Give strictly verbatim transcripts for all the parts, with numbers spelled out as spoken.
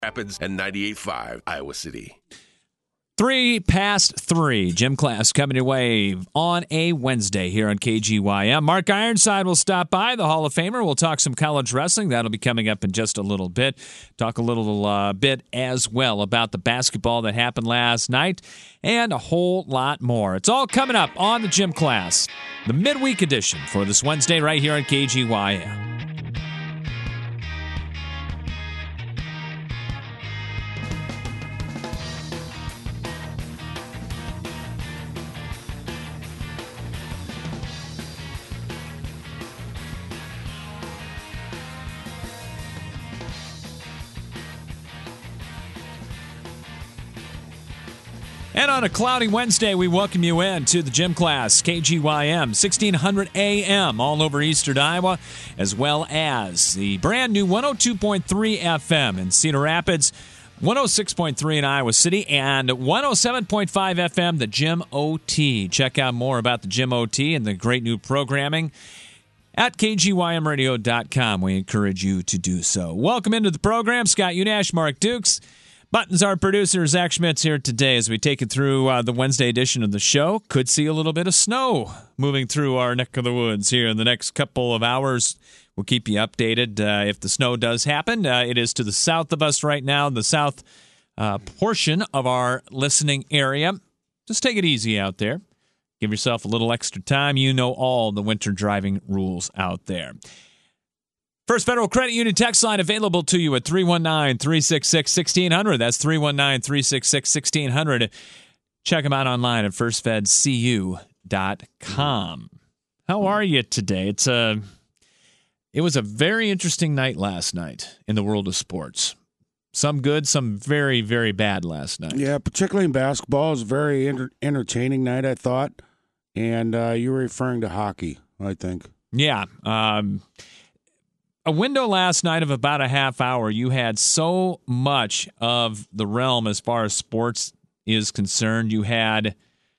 Rapids and ninety-eight point five Iowa City. Three past three. Gym class coming your way on a Wednesday here on K G Y M. Mark Ironside will stop by, the Hall of Famer. We'll talk some college wrestling. That'll be coming up in just a little bit. Talk a little uh, bit as well about the basketball that happened last night and a whole lot more. It's all coming up on the Gym Class, the midweek edition for this Wednesday right here on K G Y M. And on a cloudy Wednesday, we welcome you in to the Gym Class, K G Y M, sixteen hundred A M, all over eastern Iowa, as well as the brand new one oh two point three F M in Cedar Rapids, one oh six point three in Iowa City, and one oh seven point five F M, the Gym O T. Check out more about the Gym O T and the great new programming at K G Y M radio dot com. We encourage you to do so. Welcome into the program. Scott Unash, Mark Dukes. Buttons, our producer, Zach Schmitz, here today as we take it through uh, the Wednesday edition of the show. Could see a little bit of snow moving through our neck of the woods here in the next couple of hours. We'll keep you updated uh, if the snow does happen. Uh, it is to the south of us right now, the south uh, portion of our listening area. Just take it easy out there. Give yourself a little extra time. You know all the winter driving rules out there. First Federal Credit Union text line available to you at three one nine, three six six, one six zero zero. That's three one nine, three six six, one six zero zero. Check them out online at first fed c u dot com. How are you today? It's a, it was a very interesting night last night in the world of sports. Some good, some very, very bad last night. Yeah, particularly in basketball. It was a very enter- entertaining night, I thought. And uh, you were referring to hockey, I think. Yeah. Um A window last night of about a half hour, you had so much of the realm as far as sports is concerned. You had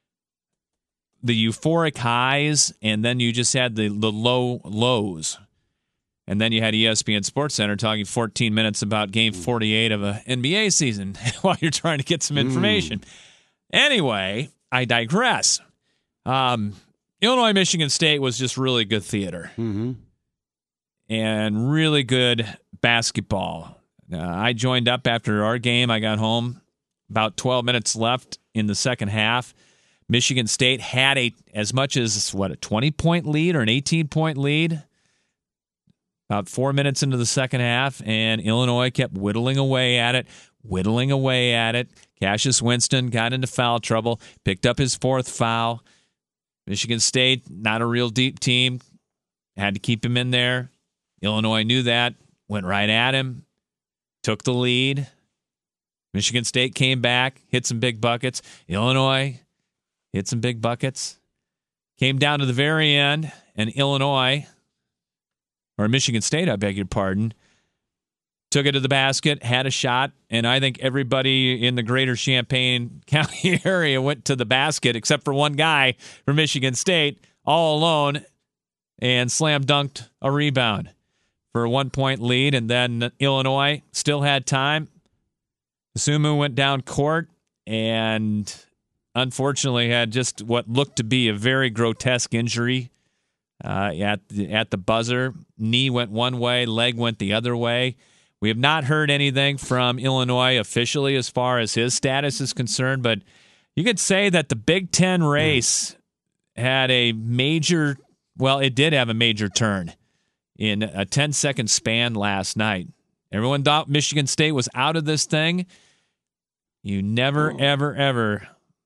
the euphoric highs, and then you just had the, the low lows. And then you had E S P N SportsCenter talking fourteen minutes about Game forty-eight of an N B A season while you're trying to get some information. Mm. Anyway, I digress. Um, Illinois-Michigan State was just really good theater. Mm-hmm. And really good basketball. Uh, I joined up after our game. I got home. About twelve minutes left in the second half. Michigan State had a as much as, what, a twenty-point lead or an eighteen-point lead. About four minutes into the second half, and Illinois kept whittling away at it, whittling away at it. Cassius Winston got into foul trouble, picked up his fourth foul. Michigan State, not a real deep team, had to keep him in there. Illinois knew that, went right at him, took the lead. Michigan State came back, hit some big buckets. Illinois hit some big buckets. Came down to the very end, and Illinois, or Michigan State, I beg your pardon, took it to the basket, had a shot, and I think everybody in the greater Champaign County area went to the basket except for one guy from Michigan State, all alone, and slam dunked a rebound for a one-point lead, and then Illinois still had time. Sumu went down court and unfortunately had just what looked to be a very grotesque injury uh, at the, at the buzzer. Knee went one way, leg went the other way. We have not heard anything from Illinois officially as far as his status is concerned, but you could say that the Big Ten race had a major, well, it did have a major turn in a ten-second span last night. Everyone thought Michigan State was out of this thing. You never, ever, ever,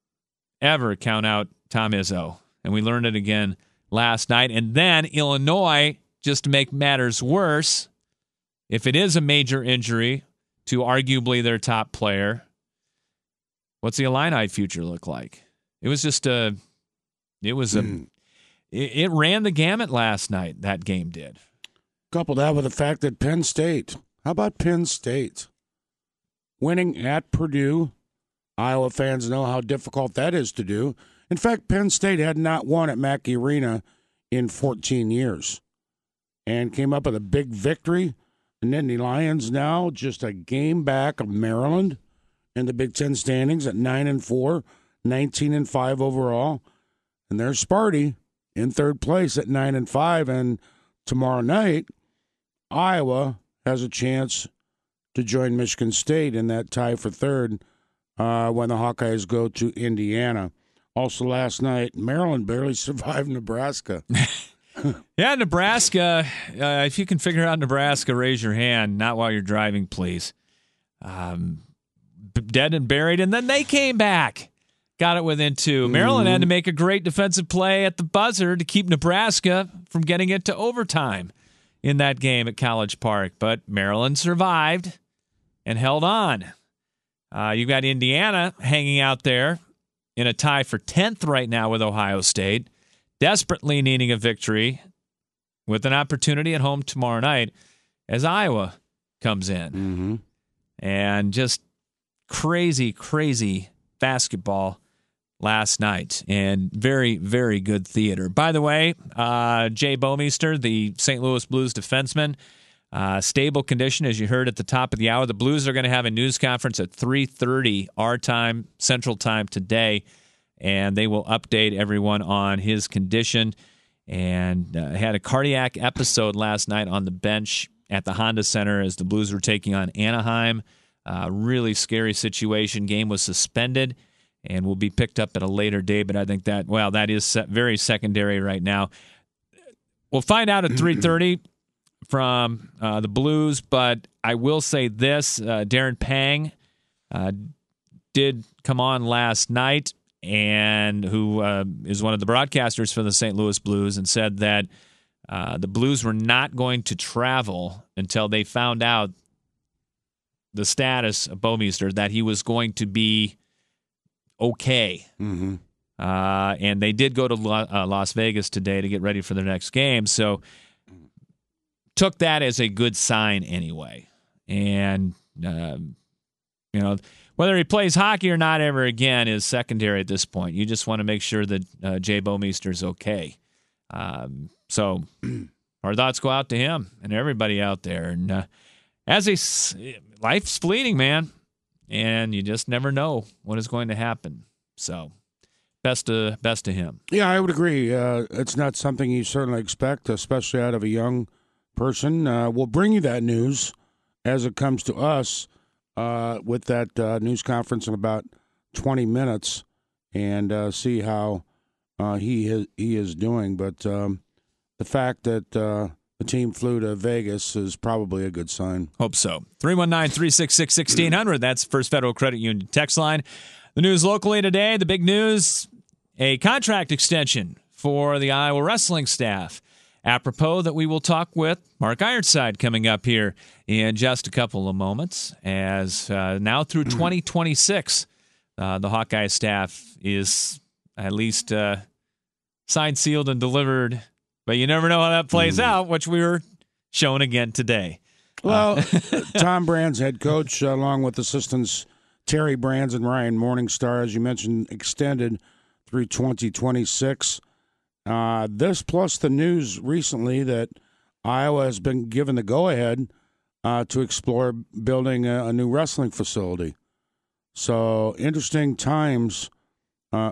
ever count out Tom Izzo. And we learned it again last night. And then Illinois, just to make matters worse, if it is a major injury to arguably their top player, what's the Illini future look like? It was just a, it was a, mm. it, it ran the gamut last night, that game did. Couple that with the fact that Penn State, how about Penn State? Winning at Purdue, Iowa fans know how difficult that is to do. In fact, Penn State had not won at Mackey Arena in fourteen years and came up with a big victory The Nittany Lions now just a game back of Maryland in the Big Ten standings at nine and four, nineteen and five overall. And there's Sparty in third place at nine and five. And tomorrow night, Iowa has a chance to join Michigan State in that tie for third uh, when the Hawkeyes go to Indiana. Also last night, Maryland barely survived Nebraska. Yeah, Nebraska. Uh, if you can figure out Nebraska, raise your hand. Not while you're driving, please. Um, dead and buried, and then they came back. Got it within two. Maryland had to make a great defensive play at the buzzer to keep Nebraska from getting it to overtime in that game at College Park. But Maryland survived and held on. Uh, you've got Indiana hanging out there in a tie for tenth right now with Ohio State, desperately needing a victory with an opportunity at home tomorrow night as Iowa comes in. Mm-hmm. And just crazy, crazy basketball last night, and very, very good theater. By the way, uh, Jay Bomeister, the Saint Louis Blues defenseman, uh, stable condition, as you heard at the top of the hour. The Blues are going to have a news conference at three thirty our time, Central Time today, and they will update everyone on his condition. And uh, had a cardiac episode last night on the bench at the Honda Center as the Blues were taking on Anaheim. Uh, really scary situation. Game was suspended and will be picked up at a later date, but I think that, well, that is very secondary right now. We'll find out at three thirty from uh, the Blues, but I will say this. Uh, Darren Pang uh, did come on last night, and who uh, is one of the broadcasters for the Saint Louis Blues, and said that uh, the Blues were not going to travel until they found out the status of Bomeister, that he was going to be okay. Mm-hmm. Uh, and they did go to La- uh, Las Vegas today to get ready for their next game. So took that as a good sign anyway. And, uh, you know, whether he plays hockey or not ever again is secondary at this point. You just want to make sure that uh, Jay Bomeister's okay. Um, so our thoughts go out to him and everybody out there. And uh, as a life's fleeting, man. And you just never know what is going to happen. So, best to best to him. Yeah, I would agree. Uh, it's not something you certainly expect, especially out of a young person. Uh, we'll bring you that news as it comes to us uh, with that uh, news conference in about twenty minutes, and uh, see how uh, he is, he is doing. But um, the fact that uh, the team flew to Vegas is probably a good sign. Hope so. three one nine, three six six, one six zero zero. That's First Federal Credit Union text line. The news locally today, the big news, a contract extension for the Iowa wrestling staff. Apropos that we will talk with Mark Ironside coming up here in just a couple of moments, as uh, now through twenty twenty-six, uh, the Hawkeye staff is at least uh, signed, sealed, and delivered. But you never know how that plays mm. out, which we were shown again today. Well, uh, Tom Brands, head coach, uh, along with assistants Terry Brands and Ryan Morningstar, as you mentioned, extended through twenty twenty-six. Uh, this plus the news recently that Iowa has been given the go-ahead uh, to explore building a, a new wrestling facility. So, interesting times. Uh,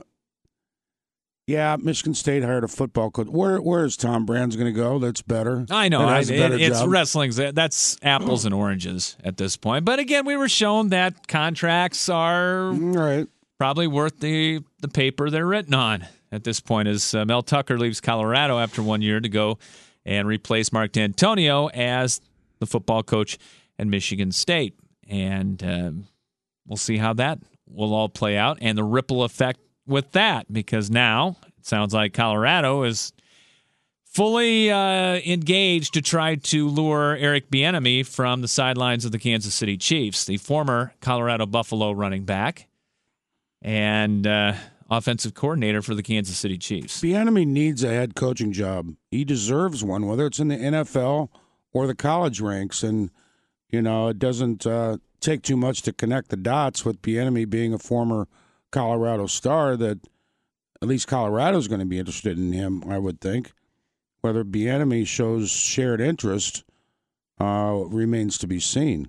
Yeah, Michigan State hired a football coach. Where where is Tom Brands going to go? That's better. I know. I, a better it, it's job. wrestling's that's apples and oranges at this point. But again, we were shown that contracts are right. probably worth the the paper they're written on at this point. As uh, Mel Tucker leaves Colorado after one year to go and replace Mark D'Antonio as the football coach at Michigan State, and uh, we'll see how that will all play out and the ripple effect with that, because now it sounds like Colorado is fully uh, engaged to try to lure Eric Bieniemy from the sidelines of the Kansas City Chiefs, the former Colorado Buffalo running back and uh, offensive coordinator for the Kansas City Chiefs. Bieniemy needs a head coaching job. He deserves one, whether it's in the N F L or the college ranks. And, you know, it doesn't uh, take too much to connect the dots with Bieniemy being a former Colorado star, that at least Colorado's going to be interested in him, I would think. Whether Bieniemy shows shared interest uh, remains to be seen.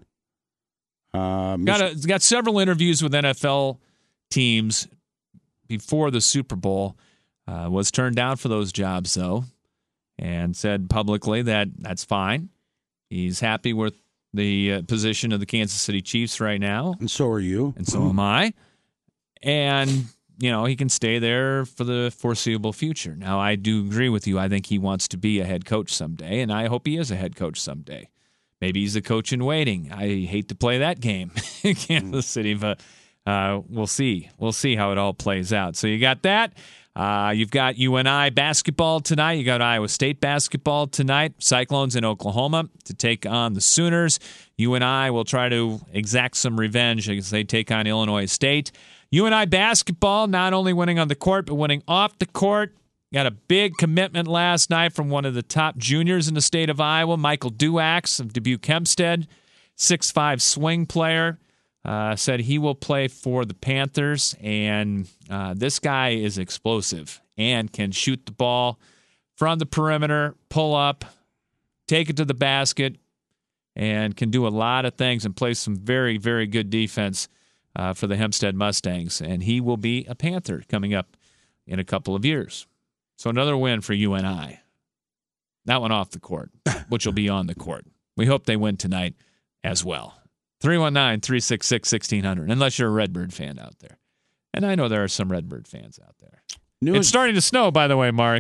Uh, got a, got several interviews with N F L teams before the Super Bowl. Uh, was turned down for those jobs, though, and said publicly that that's fine. He's happy with the uh, position of the Kansas City Chiefs right now. And so are you. And so am I. And, you know, he can stay there for the foreseeable future. Now, I do agree with you. I think he wants to be a head coach someday, and I hope he is a head coach someday. Maybe he's a coach in waiting. I hate to play that game in Kansas City, but uh, we'll see. We'll see how it all plays out. So you got that. Uh, you've got U N I basketball tonight. You got Iowa State basketball tonight. Cyclones in Oklahoma to take on the Sooners. U N I will try to exact some revenge as they take on Illinois State. U N I basketball not only winning on the court, but winning off the court. Got a big commitment last night from one of the top juniors in the state of Iowa, Michael Duax of Dubuque Hempstead, six five swing player. Uh, said he will play for the Panthers, and uh, this guy is explosive and can shoot the ball from the perimeter, pull up, take it to the basket, and can do a lot of things and play some very, very good defense uh, for the Hempstead Mustangs. And he will be a Panther coming up in a couple of years. So another win for U N I. That one off the court, which will be on the court. We hope they win tonight as well. three one nine, three six six, one six zero zero, unless you're a Redbird fan out there. And I know there are some Redbird fans out there. Newest- it's starting to snow, by the way, Mark.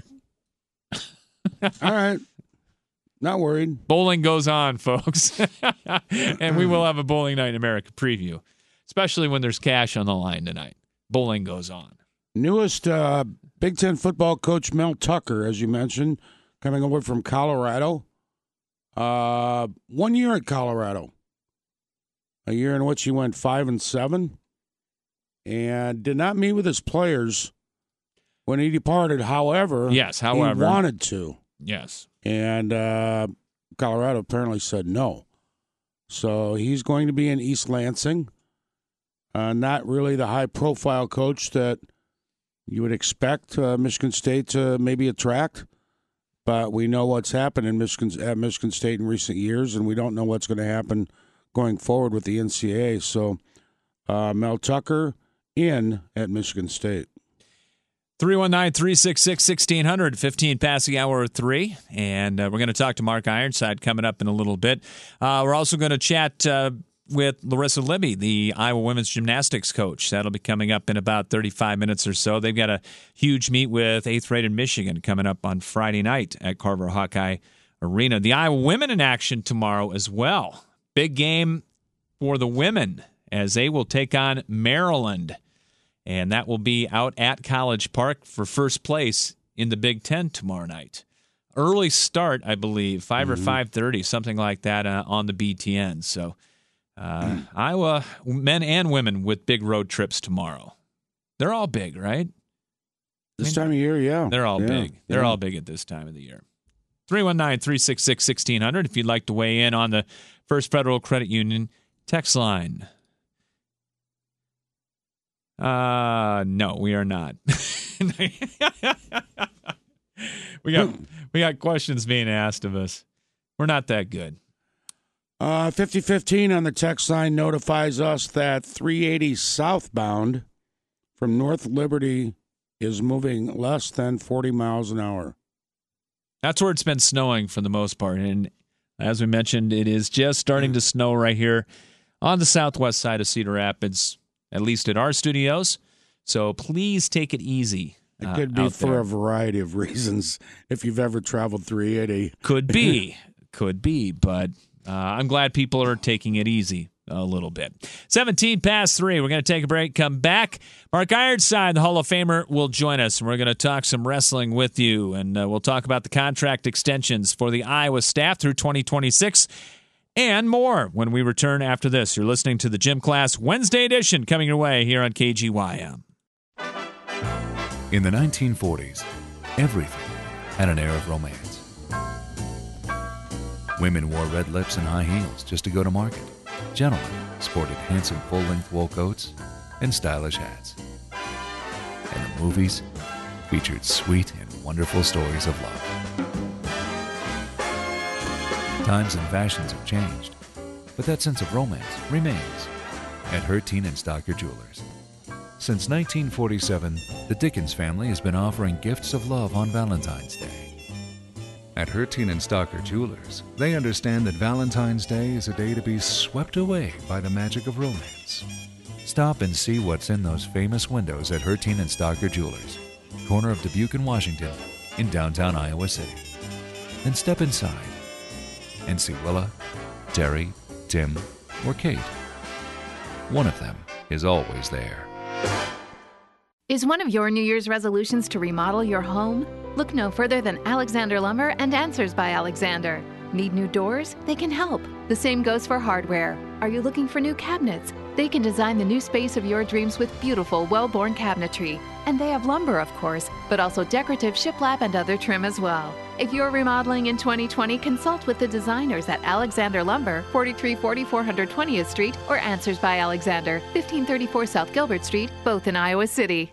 All right. Not worried. Bowling goes on, folks. And we will have a Bowling Night in America preview, especially when there's cash on the line tonight. Bowling goes on. Newest uh, Big Ten football coach Mel Tucker, as you mentioned, coming over from Colorado. Uh, one year at Colorado. A year in which he went five and seven, and did not meet with his players when he departed. However, yes, however, he wanted to. Yes, and uh, Colorado apparently said no. So he's going to be in East Lansing. Uh, not really the high-profile coach that you would expect uh, Michigan State to maybe attract, but we know what's happened in Michigan at Michigan State in recent years, and we don't know what's going to happen going forward with the N C double A. So uh, Mel Tucker in at Michigan State. three one nine, three six six, one six zero zero, fifteen past the hour of three. And uh, we're going to talk to Mark Ironside coming up in a little bit. Uh, we're also going to chat uh, with Larissa Libby, the Iowa women's gymnastics coach. That'll be coming up in about thirty-five minutes or so. They've got a huge meet with eighth rated Michigan coming up on Friday night at Carver Hawkeye Arena. The Iowa women in action tomorrow as well. Big game for the women as they will take on Maryland. And that will be out at College Park for first place in the Big Ten tomorrow night. Early start, I believe, five mm-hmm. or five thirty, something like that uh, on the B T N. So uh, mm. Iowa men and women with big road trips tomorrow. They're all big, right? This I mean, time of year, yeah. They're all yeah. big. They're yeah. all big at this time of the year. three one nine, three six six, one six zero zero if you'd like to weigh in on the First Federal Credit Union text line. Uh, no, we are not. we got we got questions being asked of us. We're not that good. Uh, fifty fifteen on the text line notifies us that three eighty southbound from North Liberty is moving less than forty miles an hour. That's where it's been snowing for the most part. And as we mentioned, it is just starting to snow right here on the southwest side of Cedar Rapids, at least at our studios. So please take it easy. It could uh, be for there. a variety of reasons if you've ever traveled three eighty. Could be. Could be. But uh, I'm glad people are taking it easy a little bit. seventeen past three. We're going to take a break, come back. Mark Ironside, the Hall of Famer, will join us. And we're going to talk some wrestling with you. And uh, we'll talk about the contract extensions for the Iowa staff through twenty twenty-six and more when we return after this. You're listening to the Gym Class Wednesday edition coming your way here on K G Y M. In the nineteen forties, everything had an air of romance. Women wore red lips and high heels just to go to market. Gentlemen sported handsome full-length wool coats and stylish hats. And the movies featured sweet and wonderful stories of love. Times and fashions have changed, but that sense of romance remains at Herteen and Stocker Jewelers. Since nineteen forty-seven, the Dickens family has been offering gifts of love on Valentine's Day. At Herteen and Stocker Jewelers, they understand that Valentine's Day is a day to be swept away by the magic of romance. Stop and see what's in those famous windows at Herteen and Stocker Jewelers, corner of Dubuque and Washington in downtown Iowa City. Then step inside and see Willa, Terry, Tim, or Kate. One of them is always there. Is one of your New Year's resolutions to remodel your home? Look no further than Alexander Lumber and Answers by Alexander. Need new doors? They can help. The same goes for hardware. Are you looking for new cabinets? They can design the new space of your dreams with beautiful, well-born cabinetry. And they have lumber, of course, but also decorative shiplap and other trim as well. If you're remodeling in twenty twenty, consult with the designers at Alexander Lumber, forty-three forty four hundred twentieth Street, or Answers by Alexander, fifteen thirty-four South Gilbert Street, both in Iowa City.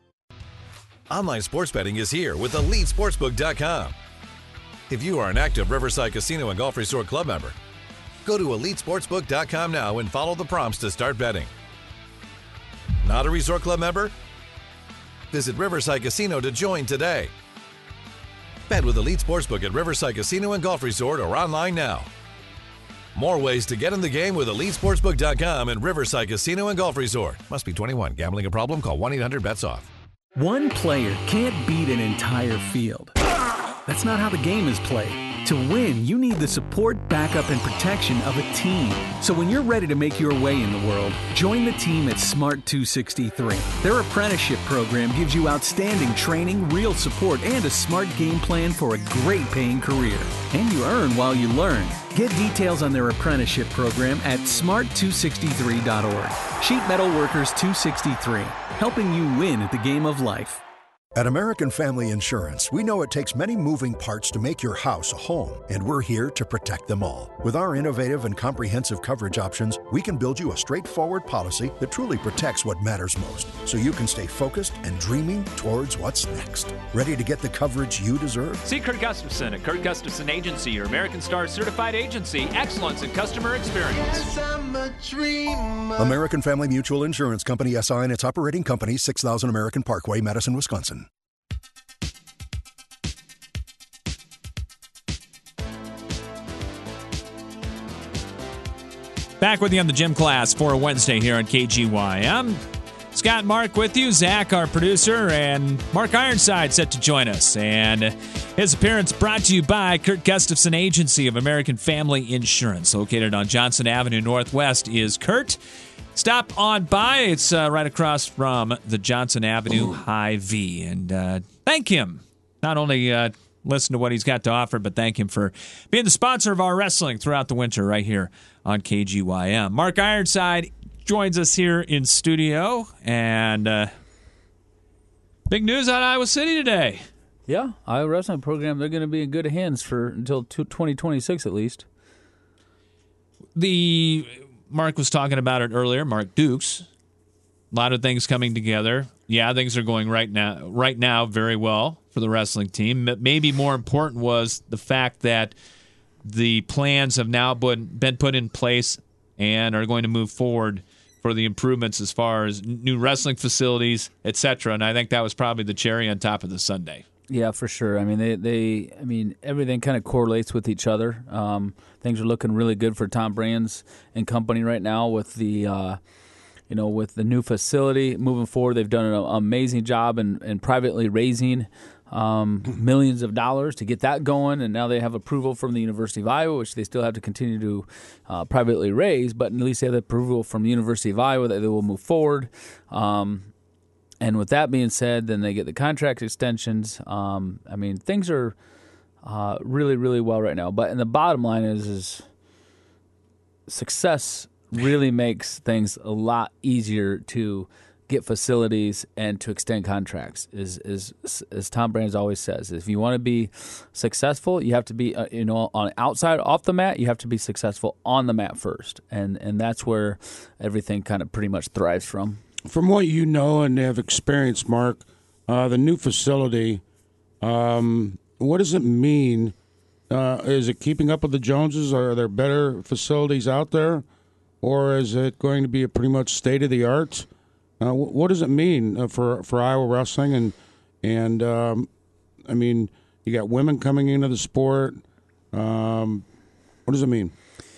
Online sports betting is here with Elite Sportsbook dot com. If you are an active Riverside Casino and Golf Resort Club member, go to Elite Sportsbook dot com now and follow the prompts to start betting. Not a Resort Club member? Visit Riverside Casino to join today. Bet with Elite Sportsbook at Riverside Casino and Golf Resort or online now. More ways to get in the game with Elite Sportsbook dot com and Riverside Casino and Golf Resort. Must be twenty-one. Gambling a problem? Call one eight hundred bets off. One player can't beat an entire field. That's not how the game is played. To win, you need the support, backup, and protection of a team. So when you're ready to make your way in the world, join the team at Smart two sixty-three. Their apprenticeship program gives you outstanding training, real support, and a smart game plan for a great paying career. And you earn while you learn. Get details on their apprenticeship program at smart two sixty-three dot org. Sheet Metal Workers two sixty-three, helping you win at the game of life. At American Family Insurance, we know it takes many moving parts to make your house a home, and we're here to protect them all. With our innovative and comprehensive coverage options, we can build you a straightforward policy that truly protects what matters most, so you can stay focused and dreaming towards what's next. Ready to get the coverage you deserve? See Kurt Gustafson at Kurt Gustafson Agency, your American Star certified agency. Excellence in customer experience. Yes, I'm a dreamer. American Family Mutual Insurance Company, S I and its operating company, six thousand American Parkway, Madison, Wisconsin. Back with you on the gym class for a Wednesday here on K G Y. I'm Scott and Mark with you. Zach, our producer, and Mark Ironside set to join us. And his appearance brought to you by Kurt Gustafson Agency of American Family Insurance. Located on Johnson Avenue Northwest is Kurt. Stop on by. It's uh, right across from the Johnson Avenue Hy-Vee. And uh, thank him. Not only uh, listen to what he's got to offer, but thank him for being the sponsor of our wrestling throughout the winter right here on K G Y M. Mark Ironside joins us here in studio. And uh, big news out of Iowa City today. Yeah, Iowa wrestling program, they're going to be in good hands for until twenty twenty-six at least. The... Mark was talking about it earlier, Mark Dukes. A lot of things coming together. Yeah, things are going right now right now very well for the wrestling team. Maybe more important was the fact that the plans have now been put in place and are going to move forward for the improvements as far as new wrestling facilities, et cetera. And I think that was probably the cherry on top of the sundae. Yeah, for sure. I mean, they, they I mean, everything kind of correlates with each other. Um, things are looking really good for Tom Brands and company right now with the, uh, you know, with the new facility moving forward. They've done an amazing job in, in privately raising um, millions of dollars to get that going, and now they have approval from the University of Iowa, which they still have to continue to uh, privately raise, but at least they have approval from the University of Iowa that they will move forward. Um, And with that being said, then they get the contract extensions. Um, I mean, things are uh, really, really well right now. But and the bottom line is, is success really makes things a lot easier to get facilities and to extend contracts. Is is as Tom Brands always says, if you want to be successful, you have to be uh, you know on outside off the mat. You have to be successful on the mat first, and and that's where everything kind of pretty much thrives from. From what you know and have experienced, Mark, uh, the new facility, um, what does it mean Uh, is it keeping up with the Joneses? Are there better facilities out there? Or is it going to be a pretty much state-of-the-art? Uh, what does it mean uh, for for Iowa wrestling? And, and um, I mean, you got women coming into the sport. Um, what does it mean?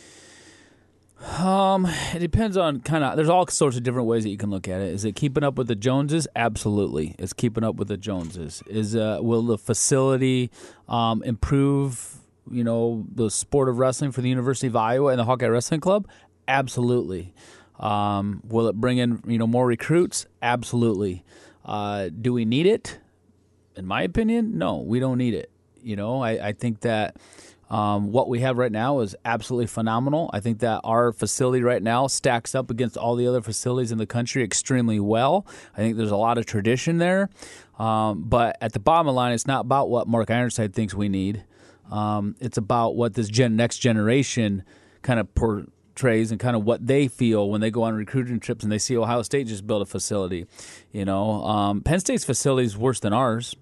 Um, it depends on kind of. There's all sorts of different ways that you can look at it. Is it keeping up with the Joneses? Absolutely, it's keeping up with the Joneses. Is uh, will the facility um, improve? You know, the sport of wrestling for the University of Iowa and the Hawkeye Wrestling Club? Absolutely. Um, will it bring in you know more recruits? Absolutely. Uh, do we need it? In my opinion, no, we don't need it. You know, I, I think that. Um, what we have right now is absolutely phenomenal. I think that our facility right now stacks up against all the other facilities in the country extremely well. I think there's a lot of tradition there. Um, but at the bottom line, it's not about what Mark Ironside thinks we need. Um, it's about what this gen- next generation kind of portrays and kind of what they feel when they go on recruiting trips and they see Ohio State just build a facility. You know, um, Penn State's facility is worse than ours.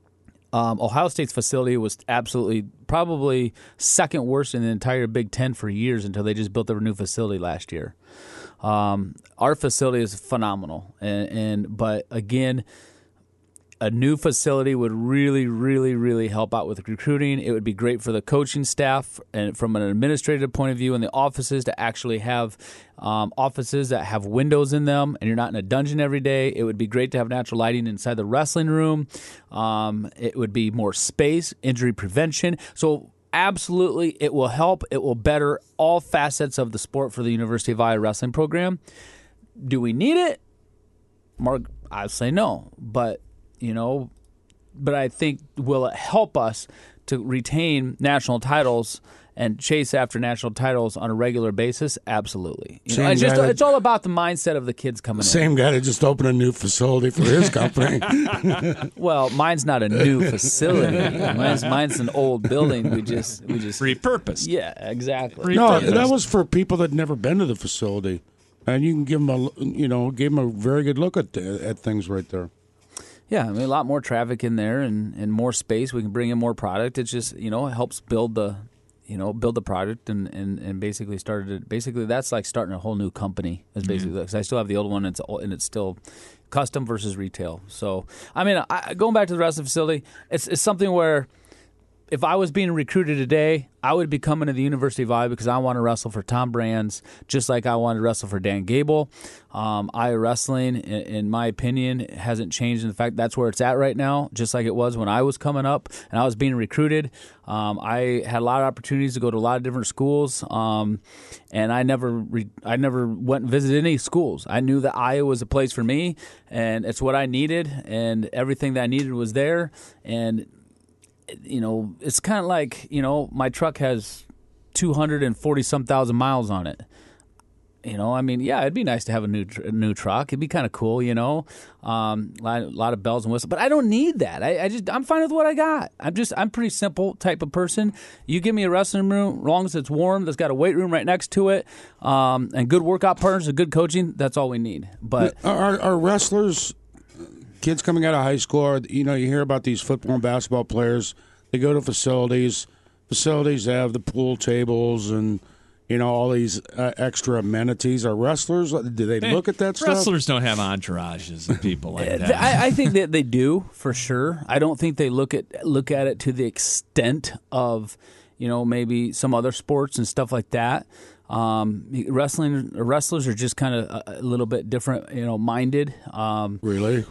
Um, Ohio State's facility was absolutely probably second worst in the entire Big Ten for years until they just built their new facility last year. Um, our facility is phenomenal, and, and but again, a new facility would really, really, really help out with recruiting. It would be great for the coaching staff and from an administrative point of view in the offices to actually have um, offices that have windows in them and you're not in a dungeon every day. It would be great to have natural lighting inside the wrestling room. Um, it would be more space, injury prevention. So absolutely, it will help. It will better all facets of the sport for the University of Iowa wrestling program. Do we need it? Mark, I'd say no, but You know, but I think will it help us to retain national titles and chase after national titles on a regular basis? Absolutely. You know, it's just that, it's all about the mindset of the kids coming same in. Same guy that just opened a new facility for his company. Well, mine's not a new facility. mine's mine's an old building. We just we just repurposed. Yeah, exactly. No, that was for people that never been to the facility, and you can give them a you know give them a very good look at at things right there. Yeah, I mean, a lot more traffic in there and, and more space. We can bring in more product. It's just, you know, it helps build the, you know, build the product and, and, and basically started it. Basically, that's like starting a whole new company. Is basically because I still have the old one and it's and it's still custom versus retail. So, I mean, I, going back to the wrestling facility, it's it's something where if I was being recruited today, I would be coming to the University of Iowa because I want to wrestle for Tom Brands, just like I wanted to wrestle for Dan Gable. Um, Iowa wrestling, in, in my opinion, hasn't changed in the fact that's where it's at right now, just like it was when I was coming up and I was being recruited. Um, I had a lot of opportunities to go to a lot of different schools, um, and I never, re- I never went and visited any schools. I knew that Iowa was a place for me, and it's what I needed, and everything that I needed was there, and you know, it's kind of like, you know, my truck has two hundred forty some thousand miles on it. You know, I mean, yeah, it'd be nice to have a new tr- new truck. It'd be kind of cool, you know, um, a lot, a lot of bells and whistles. But I don't need that. I, I just, I'm fine with what I got. I'm just, I'm a pretty simple type of person. You give me a wrestling room, as long as it's warm, that's got a weight room right next to it, um, and good workout partners and good coaching. That's all we need. But are, are wrestlers, kids coming out of high school, or, you know, you hear about these football and basketball players. They go to facilities. Facilities have the pool tables and, you know, all these uh, extra amenities. Are wrestlers, do they look at that stuff? Wrestlers don't have entourages and people like that. I, I think that they do, for sure. I don't think they look at look at it to the extent of, you know, maybe some other sports and stuff like that. Um, wrestling wrestlers are just kind of a, a little bit different, you know, minded. Um, really?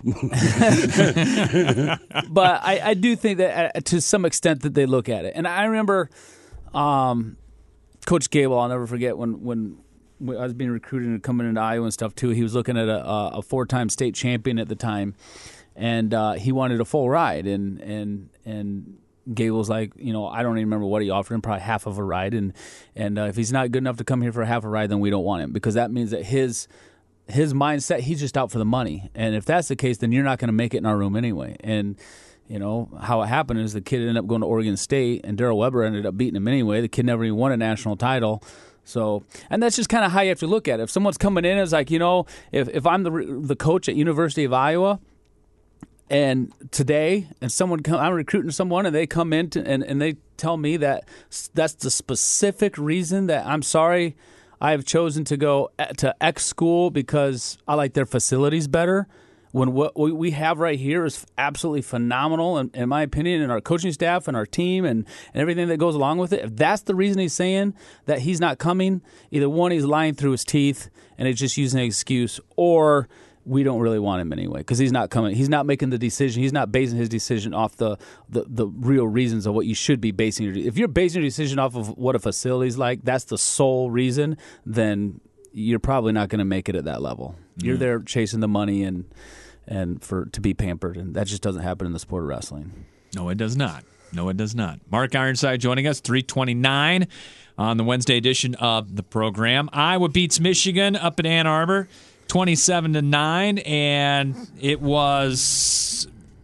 But I, I do think that uh, to some extent that they look at it. And I remember um, Coach Gable, I'll never forget when, when when I was being recruited and coming into Iowa and stuff too. He was looking at a, a four-time state champion at the time, and uh, he wanted a full ride. And and and Gable's like, you know, I don't even remember what he offered him, probably half of a ride. And and uh, if he's not good enough to come here for a half a ride, then we don't want him, because that means that his his mindset, he's just out for the money. And if that's the case, then you're not going to make it in our room anyway. And you know, how it happened is the kid ended up going to Oregon State, and Darrell Weber ended up beating him anyway. The kid never even won a national title. So, and that's just kind of how you have to look at it. If someone's coming in, it's like, you know, if, if I'm the the coach at University of Iowa, and today, and someone come, I'm recruiting someone, and they come in to, and, and they tell me that that's the specific reason that I'm sorry I have chosen to go to X school because I like their facilities better. When what we have right here is absolutely phenomenal, in, in my opinion, and our coaching staff and our team and, and everything that goes along with it. If that's the reason he's saying that he's not coming, either one, he's lying through his teeth and it's just using an excuse, or we don't really want him anyway because he's not coming. He's not making the decision. He's not basing his decision off the, the, the real reasons of what you should be basing your. If you're basing your decision off of what a facility's like, that's the sole reason, then you're probably not going to make it at that level. Mm-hmm. You're there chasing the money and and for to be pampered, and that just doesn't happen in the sport of wrestling. No, it does not. No, it does not. Mark Ironside joining us, three twenty-nine on the Wednesday edition of the program. Iowa beats Michigan up in Ann Arbor, twenty-seven to nine, and it was,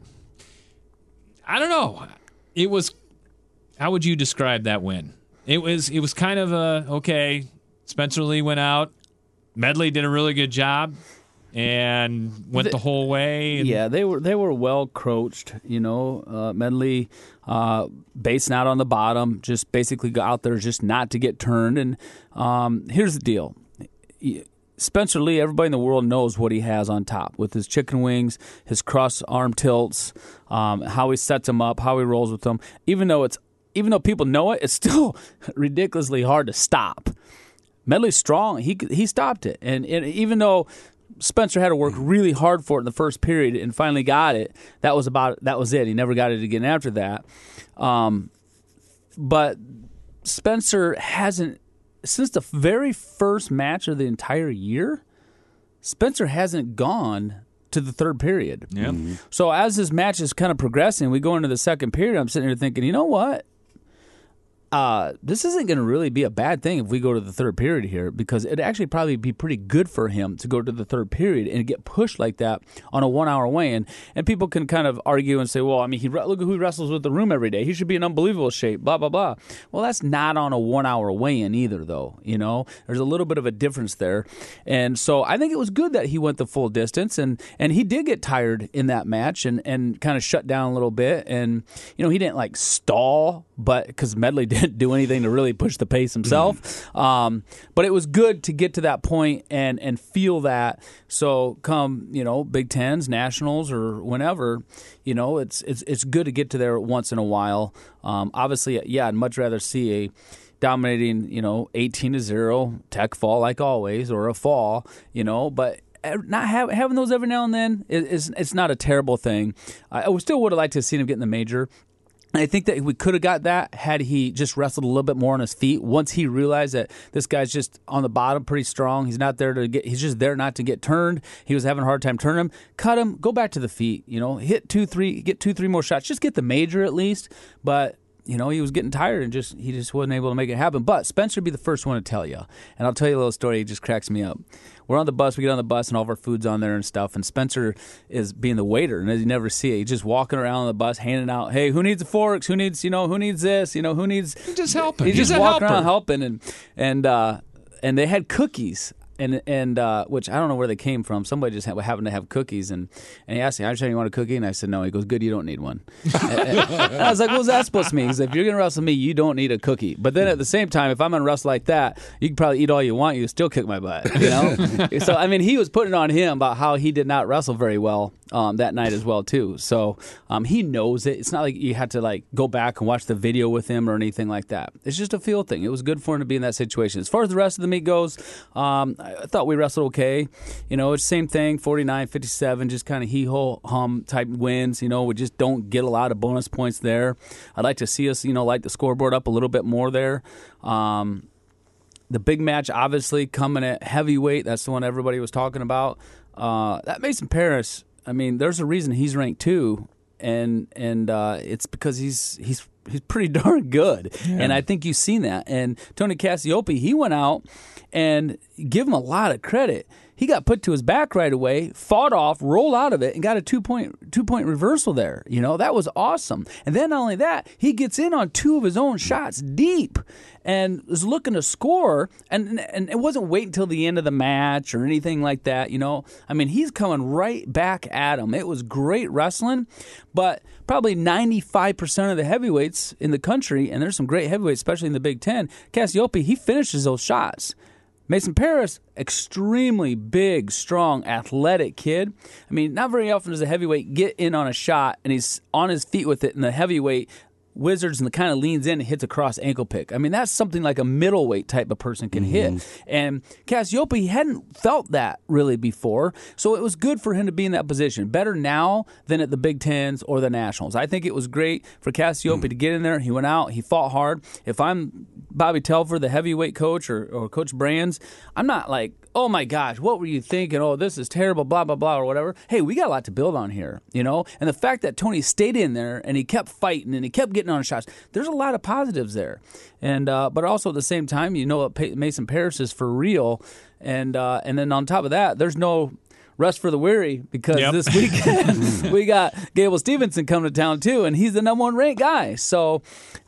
I don't know, it was, how would you describe that win? It was, it was kind of a, okay, Spencer Lee went out, Medley did a really good job, and went the whole way. And yeah, they were they were well coached. You know, uh, Medley uh, basing out on the bottom, just basically got out there just not to get turned. And um, here's the deal. Spencer Lee, everybody in the world knows what he has on top with his chicken wings, his cross arm tilts, um, how he sets them up, how he rolls with them. Even though it's even though people know it, it's still ridiculously hard to stop. Medley's strong. He he stopped it, and, and even though Spencer had to work really hard for it in the first period and finally got it, that was about that was it. He never got it again after that. Um, but Spencer hasn't, since the very first match of the entire year, Spencer hasn't gone to the third period. Yeah. Mm-hmm. So as this match is kind of progressing, we go into the second period, I'm sitting here thinking, you know what? Uh, this isn't going to really be a bad thing if we go to the third period here, because it'd actually probably be pretty good for him to go to the third period and get pushed like that on a one-hour weigh-in. And people can kind of argue and say, well, I mean, he look at who wrestles with the room every day. He should be in unbelievable shape, blah, blah, blah. Well, that's not on a one-hour weigh-in either, though. You know, there's a little bit of a difference there. And so I think it was good that he went the full distance, and, and he did get tired in that match and, and kind of shut down a little bit. And, you know, he didn't, like, stall, but because Medley didn't do anything to really push the pace himself. Mm. Um, but it was good to get to that point and, and feel that. So come, you know, Big Tens, Nationals, or whenever, you know, it's it's it's good to get to there once in a while. Um, obviously, yeah, I'd much rather see a dominating, you know, eighteen to zero tech fall like always, or a fall, you know, but not have, having those every now and then is it's not a terrible thing. I still would have liked to have seen him get in the major. And I think that we could have got that had he just wrestled a little bit more on his feet. Once he realized that this guy's just on the bottom pretty strong, he's not there to get. He's just there not to get turned. He was having a hard time turning him. Cut him. Go back to the feet. You know, hit two, three, get two, three more shots. Just get the major at least. But you know, he was getting tired and just he just wasn't able to make it happen. But Spencer would be the first one to tell you. And I'll tell you a little story. It just cracks me up. We're on the bus. We get on the bus, and all of our food's on there and stuff. And Spencer is being the waiter, and as you never see it, he's just walking around on the bus, handing out, "Hey, who needs the forks? Who needs, you know, who needs this? You know, who needs?" He's just helping. He's, he's just a walking helper. around helping, and and uh, and they had cookies. And and uh, which I don't know where they came from. Somebody just happened to have cookies, and, and he asked me, "I understand you want a cookie?" And I said, "No." He goes, "Good, you don't need one." and, and I was like, "What's that supposed to mean?" He said, "If you're going to wrestle me, you don't need a cookie." But then at the same time, if I'm going to wrestle like that, you can probably eat all you want. You still kick my butt, you know. So I mean, he was putting it on him about how he did not wrestle very well um, that night as well too. So um, he knows it. It's not like you had to like go back and watch the video with him or anything like that. It's just a feel thing. It was good for him to be in that situation. As far as the rest of the meet goes, um, I thought we wrestled okay. You know, it's the same thing, forty-nine fifty-seven, just kind of hee-ho-hum type wins. You know, we just don't get a lot of bonus points there. I'd like to see us, you know, light the scoreboard up a little bit more there. Um, the big match, obviously, coming at heavyweight. That's the one everybody was talking about. Uh, that Mason Parris, I mean, there's a reason he's ranked two, and and uh, it's because he's he's he's pretty darn good. Yeah. And I think you've seen that. And Tony Cassiope, he went out and give him a lot of credit. he got put to his back right away, fought off, rolled out of it, and got a two-point two-point reversal there. You know, that was awesome. And then not only that, he gets in on two of his own shots deep and was looking to score, and and it wasn't wait until the end of the match or anything like that, you know. I mean, he's coming right back at him. It was great wrestling, but probably ninety-five percent of the heavyweights in the country, and there's some great heavyweights, especially in the Big Ten, Cassiope, he finishes those shots. Mason Parris, extremely big, strong, athletic kid. I mean, not very often does a heavyweight get in on a shot and he's on his feet with it, and the heavyweight wizards and kind of leans in and hits a cross ankle pick. I mean, that's something like a middleweight type of person can mm-hmm. hit. And Cassiope, he hadn't felt that really before, so it was good for him to be in that position. Better now than at the Big Tens or the Nationals. I think it was great for Cassiope mm-hmm. to get in there. He went out, he fought hard. If I'm Bobby Telfer, the heavyweight coach, or, or Coach Brands, I'm not like, oh my gosh, what were you thinking? Oh, this is terrible, blah, blah, blah, or whatever. Hey, we got a lot to build on here, you know? And the fact that Tony stayed in there and he kept fighting and he kept getting on shots, there's a lot of positives there. And uh, but also at the same time, you know that Mason Parris is for real. And uh, and then on top of that, there's no rest for the weary, because yep. this weekend we got Gable Stevenson coming to town too, and he's the number one ranked guy. So,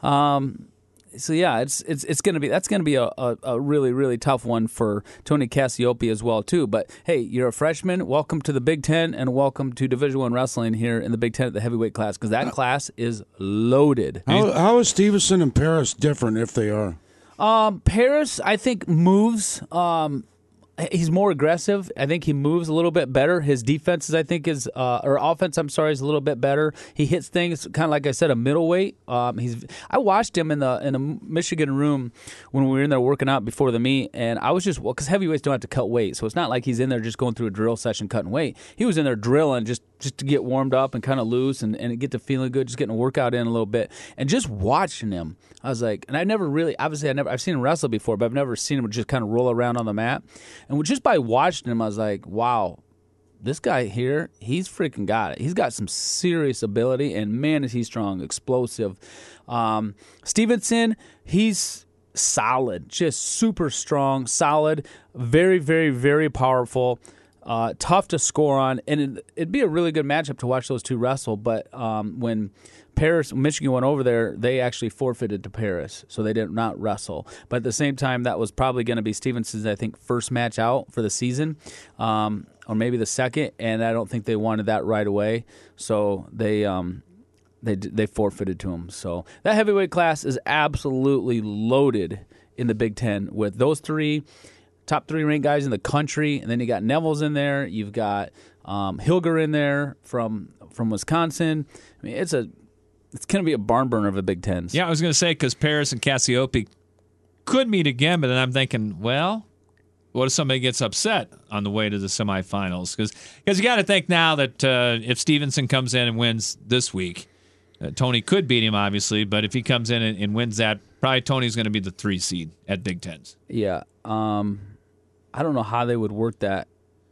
um, so yeah, it's it's it's gonna be that's gonna be a, a, a really really tough one for Tony Cassiope as well too. But hey, you're a freshman. Welcome to the Big Ten, and welcome to Division One wrestling here in the Big Ten at the heavyweight class, because that class is loaded. How, how is Stevenson and Parris different, if they are? Um, Parris, I think, moves. Um, He's more aggressive. I think he moves a little bit better. His defense, is, I think, is uh, or offense. I'm sorry, is a little bit better. He hits things kind of like I said, a middleweight. Um, he's. I watched him in the in a Michigan room when we were in there working out before the meet, and I was just well, because heavyweights don't have to cut weight, so it's not like he's in there just going through a drill session cutting weight. He was in there drilling just just to get warmed up and kind of loose and, and get to feeling good, just getting a workout in a little bit, and just watching him. I was like, and I never really, obviously, I never, I've seen him wrestle before, but I've never seen him just kind of roll around on the mat. And just by watching him, I was like, wow, this guy here, he's freaking got it. He's got some serious ability, and man, is he strong, explosive. Um, Stevenson, he's solid, just super strong, solid, very, very, very powerful. Uh, tough to score on, and it, it'd be a really good matchup to watch those two wrestle. But um, when Parris, Michigan went over there, they actually forfeited to Parris, so they did not wrestle. But at the same time, that was probably going to be Stevenson's, I think, first match out for the season, um, or maybe the second, and I don't think they wanted that right away, so they um, they they forfeited to him. So that heavyweight class is absolutely loaded in the Big Ten with those three. Top three ranked guys in the country, and then you got Neville's in there. You've got um, Hilger in there from from Wisconsin. I mean, it's a it's going to be a barn burner of the Big Tens. Yeah, I was going to say, because Parris and Cassiope could meet again, but then I'm thinking, well, what if somebody gets upset on the way to the semifinals? Because you got to think now that uh, if Stevenson comes in and wins this week, uh, Tony could beat him, obviously, but if he comes in and, and wins that, probably Tony's going to be the three seed at Big Tens. Yeah. Um, I don't know how they would work that.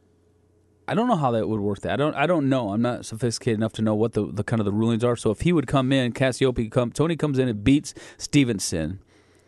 I don't know how they would work that. I don't. I don't know. I'm not sophisticated enough to know what the, the kind of the rulings are. So if he would come in, Cassiope come, Tony comes in and beats Stevenson,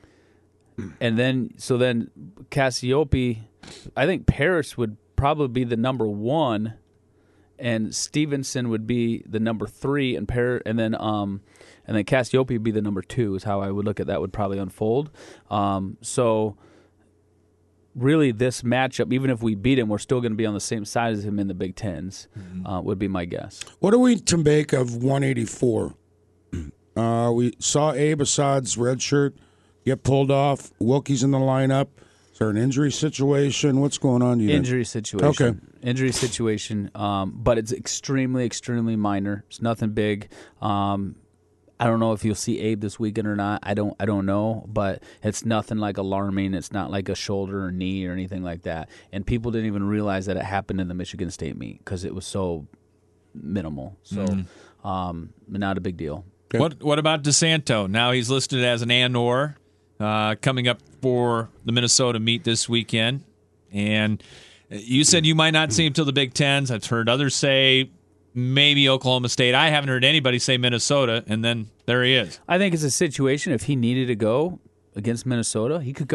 and then so then Cassiope, I think Parris would probably be the number one, and Stevenson would be the number three, and Par and then um and then Cassiope would be the number two. Is how I would look at that. Would probably unfold. Um, so. Really, this matchup, even if we beat him, we're still going to be on the same side as him in the Big Tens, mm-hmm. uh, would be my guess. What do we to make of one eighty-four? Uh, we saw Abe Assad's red shirt get pulled off. Wilkie's in the lineup. Is there an injury situation? What's going on? You injury think? situation. Okay. Injury situation, um, but it's extremely, extremely minor. It's nothing big. Um I don't know if you'll see Abe this weekend or not. I don't I don't know, but it's nothing like alarming. It's not like a shoulder or knee or anything like that. And people didn't even realize that it happened in the Michigan State meet because it was so minimal. So mm-hmm. um, not a big deal. Okay. What what about DeSanto? Now he's listed as an and/or uh, coming up for the Minnesota meet this weekend. And you said you might not see him till the Big Tens. I've heard others say maybe Oklahoma State. I haven't heard anybody say Minnesota, and then there he is. I think it's a situation, if he needed to go against Minnesota, he could go.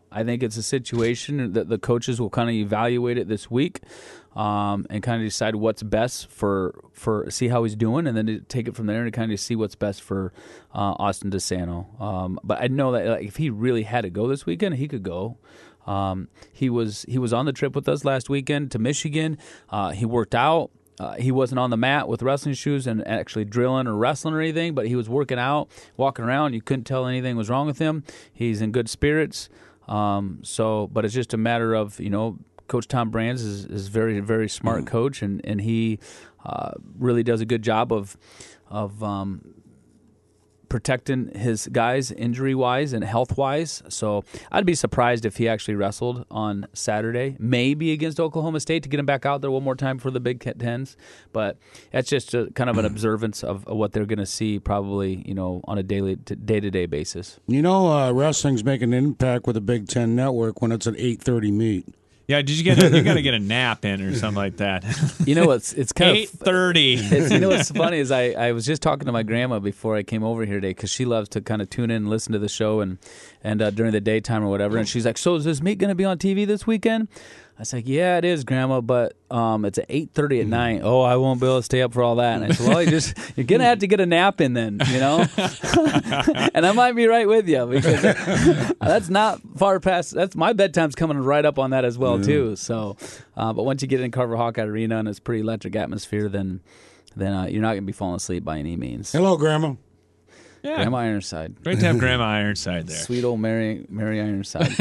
I think it's a situation that the coaches will kind of evaluate it this week um, and kind of decide what's best for for see how he's doing, and then to take it from there and kind of see what's best for uh, Austin DeSanto. Um, but I know that like, if he really had to go this weekend, he could go. Um, he was he was on the trip with us last weekend to Michigan. Uh, he worked out. Uh, he wasn't on the mat with wrestling shoes and actually drilling or wrestling or anything, but he was working out, walking around. You couldn't tell anything was wrong with him. He's in good spirits. Um, so, but it's just a matter of, you know, Coach Tom Brands is is very, very smart coach, and and he uh, really does a good job of of um, protecting his guys injury-wise and health-wise. So I'd be surprised if he actually wrestled on Saturday, maybe against Oklahoma State to get him back out there one more time for the Big Tens. But that's just a, kind of an observance of, of what they're going to see probably, you know, on a daily day-to-day basis. You know, uh, wrestling's making an impact with the Big Ten Network when it's an eight thirty meet. Yeah, did you get? A, you got to get a nap in or something like that. You know, it's it's kind eight thirty. of eight thirty. You know what's funny is I, I was just talking to my grandma before I came over here today because she loves to kind of tune in and listen to the show and and uh, during the daytime or whatever. And she's like, "So is this meet going to be on T V this weekend?" I was like, "Yeah, it is, Grandma, but um, it's at eight thirty at night. Oh, I won't be able to stay up for all that." And I said, "Well, you just you're gonna have to get a nap in then, you know." And I might be right with you because that's not far past. That's my bedtime's coming right up on that as well, yeah. too. So, uh, but once you get in Carver Hawkeye Arena and it's a pretty electric atmosphere, then then uh, you're not gonna be falling asleep by any means. Hello, Grandma. Yeah. Grandma Ironside. Great to have Grandma Ironside there. Sweet old Mary Mary Ironside.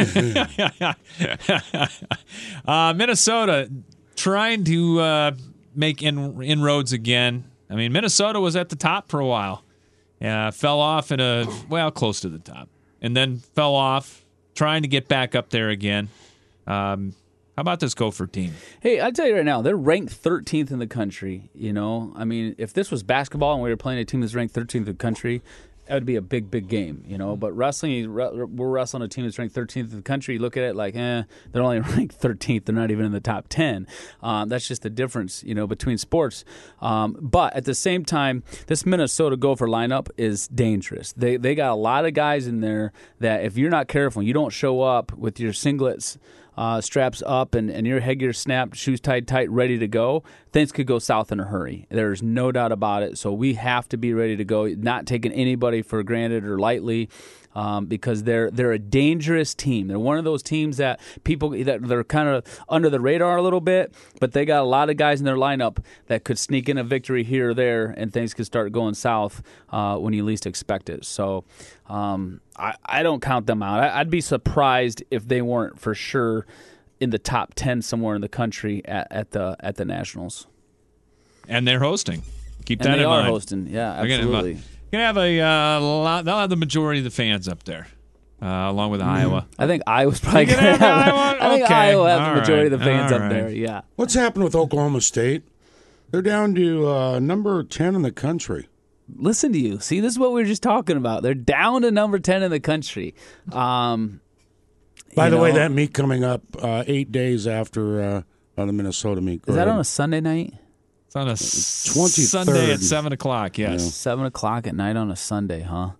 uh, Minnesota trying to uh, make in, inroads again. I mean, Minnesota was at the top for a while. Yeah, fell off in a, well, close to the top. And then fell off, trying to get back up there again. Um, how about this Gopher team? Hey, I tell you right now, they're ranked thirteenth in the country. You know, I mean, if this was basketball and we were playing a team that's ranked thirteenth in the country, that would be a big, big game, you know. But wrestling, we're wrestling a team that's ranked thirteenth in the country. You look at it like, eh, they're only ranked thirteenth. They're not even in the top ten. Um, that's just the difference, you know, between sports. Um, but at the same time, this Minnesota Gopher lineup is dangerous. They they got a lot of guys in there that if you're not careful, you don't show up with your singlets Uh, straps up and, and your headgear snapped, shoes tied tight, ready to go, things could go south in a hurry. There's no doubt about it. So we have to be ready to go, not taking anybody for granted or lightly, um, because they're they're a dangerous team. They're one of those teams that people that they're kind of under the radar a little bit, but they got a lot of guys in their lineup that could sneak in a victory here or there, and things could start going south uh, when you least expect it. So um, I, I don't count them out. I, I'd be surprised if they weren't for sure in the top ten somewhere in the country at, at the at the Nationals. And they're hosting. Keep and that they in are mind. hosting. Yeah, absolutely. You're going to have a uh, lot, they'll have the majority of the fans up there, uh, along with mm-hmm. Iowa. I think Iowa's probably going to have, Iowa? I think okay. Iowa has All the majority right. of the fans All up right. there, yeah. What's happened with Oklahoma State? They're down to uh, number ten in the country. Listen to you. See, this is what we were just talking about. They're down to number ten in the country. Um, By the know, way, that meet coming up uh, eight days after uh, uh, the Minnesota meet. Go is that ahead. on a Sunday night? It's on a twenty-third. Sunday at seven o'clock, yes. Yeah. seven o'clock at night on a Sunday, huh?